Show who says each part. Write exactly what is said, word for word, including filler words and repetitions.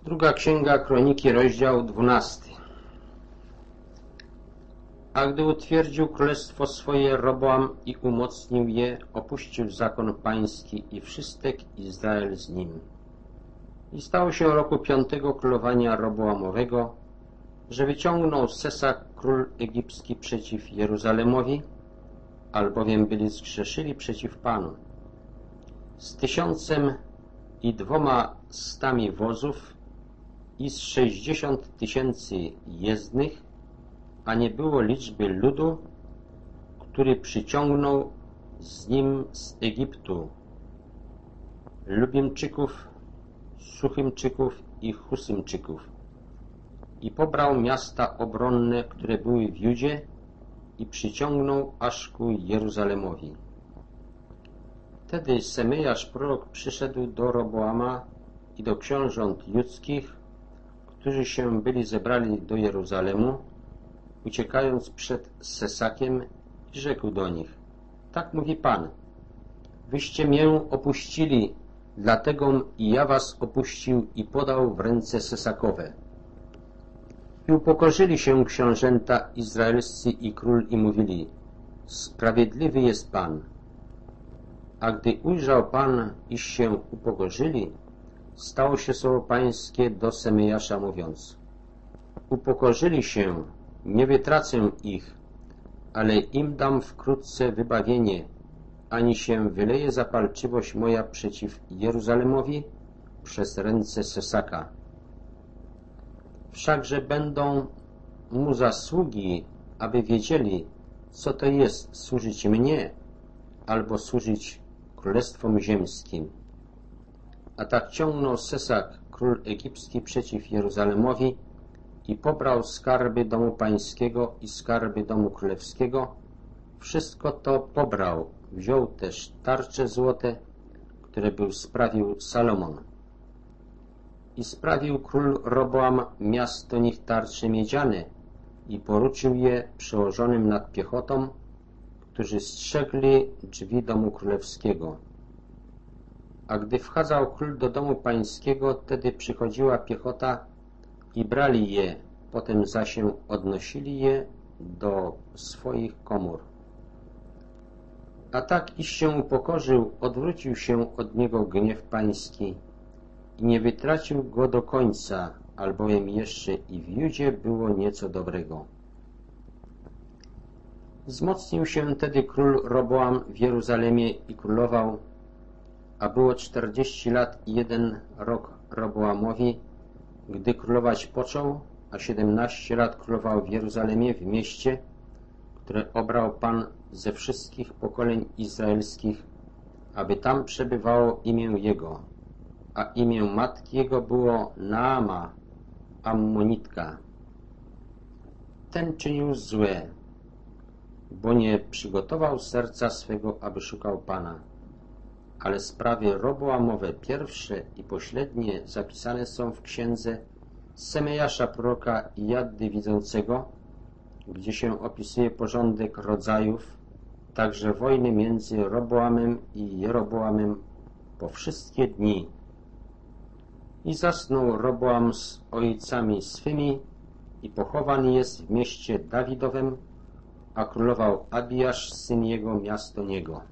Speaker 1: Druga Księga Kroniki, rozdział dwunasty. A gdy utwierdził królestwo swoje Roboam i umocnił je, opuścił zakon pański i wszystek Izrael z nim. I stało się roku piątego królowania Roboamowego, że wyciągnął Sesak król egipski przeciw Jeruzalemowi, albowiem byli zgrzeszyli przeciw Panu. Z tysiącem i dwoma stami wozów i z sześćdziesiąt tysięcy jezdnych, a nie było liczby ludu, który przyciągnął z nim z Egiptu Lubimczyków, Suchymczyków i Husymczyków. I pobrał miasta obronne, które były w Judzie, i przyciągnął aż ku Jeruzalemowi. Wtedy Semejasz prorok przyszedł do Roboama i do książąt judzkich, którzy się byli zebrali do Jeruzalemu, uciekając przed Sesakiem, i rzekł do nich: tak mówi Pan, wyście mię opuścili, dlategom i ja was opuścił i podał w ręce Sesakowe. I upokorzyli się książęta izraelscy i król i mówili: sprawiedliwy jest Pan. A gdy ujrzał Pan, iż się upokorzyli, stało się słowo pańskie do Semejasza, mówiąc: upokorzyli się, nie wytracę ich, ale im dam wkrótce wybawienie, ani się wyleje zapalczywość moja przeciw Jeruzalemowi przez ręce Sesaka. Wszakże będą mu zasługi, aby wiedzieli, co to jest służyć mnie, albo służyć królestwom ziemskim. A tak ciągnął Sesak, król egipski, przeciw Jeruzalemowi i pobrał skarby domu pańskiego i skarby domu królewskiego. Wszystko to pobrał. Wziął też tarcze złote, które był sprawił Salomon. I sprawił król Roboam miasto nich tarcze miedziane i poruczył je przełożonym nad piechotą, którzy strzegli drzwi domu królewskiego. A gdy wchadzał król do domu pańskiego, wtedy przychodziła piechota i brali je, potem zaś odnosili je do swoich komór. A tak, iż się upokorzył, odwrócił się od niego gniew pański i nie wytracił go do końca, albowiem jeszcze i w Judzie było nieco dobrego. Wzmocnił się tedy król Roboam w Jeruzalemie i królował, a było czterdzieści lat i jeden rok Roboamowi, gdy królować począł, a siedemnaście lat królował w Jeruzalemie, w mieście, które obrał Pan ze wszystkich pokoleń izraelskich, aby tam przebywało imię Jego, a imię matki Jego było Naama, Ammonitka. Ten czynił złe, bo nie przygotował serca swego, aby szukał Pana. Ale sprawy Roboamowe pierwsze i pośrednie zapisane są w księdze Semejasza proroka i Jaddy widzącego, gdzie się opisuje porządek rodzajów, także wojny między Roboamem i Jeroboamem po wszystkie dni. I zasnął Roboam z ojcami swymi i pochowany jest w mieście Dawidowem, a królował Abiasz, syn jego, miasto niego.